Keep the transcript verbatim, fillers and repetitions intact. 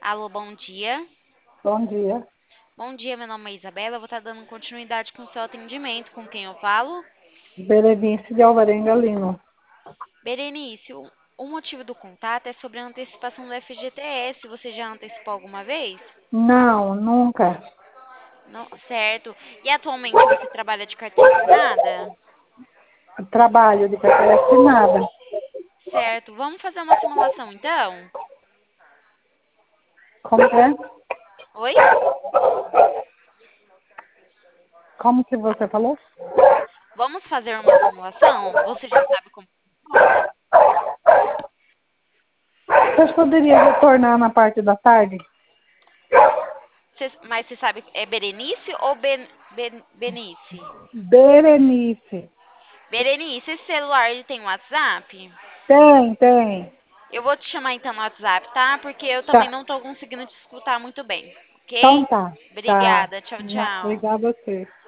Alô, bom dia. Bom dia. Bom dia, meu nome é Isabela. Eu vou estar dando continuidade com o seu atendimento. Com quem eu falo? Berenice de Alvarenga Lino. Berenice, o o motivo do contato é sobre a antecipação do F G T S. Você já antecipou alguma vez? Não, nunca. Não, certo. E atualmente você trabalha de carteira assinada? Trabalho de carteira assinada. Certo. Vamos fazer uma simulação então? Como que é? Oi? Como que você falou? Vamos fazer uma simulação? Você já sabe como funciona? Você poderia retornar na parte da tarde? Você- mas você sabe, é Berenice ou ben, ben, Benice? Berenice. Berenice, esse celular ele tem WhatsApp? Tem, tem. Eu vou te chamar então no WhatsApp, tá? Porque eu também Tá. não tô conseguindo te escutar muito bem, Então ok? tá. Tá. Obrigada, tchau, Não, tchau. obrigada a você.